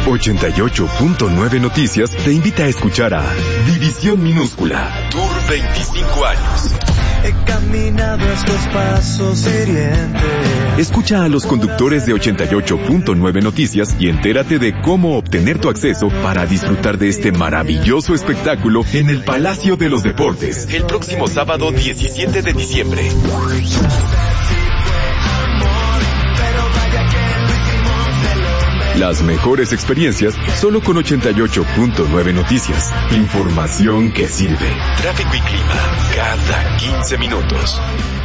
88.9 Noticias te invita a escuchar a División Minúscula, Tour 25 años. He caminado estos pasos hirientes. Escucha a los conductores de 88.9 Noticias y entérate de cómo obtener tu acceso para disfrutar de este maravilloso espectáculo en el Palacio de los Deportes, el próximo sábado 17 de diciembre. Las mejores experiencias solo con 88.9 Noticias. Información que sirve. Tráfico y clima cada 15 minutos.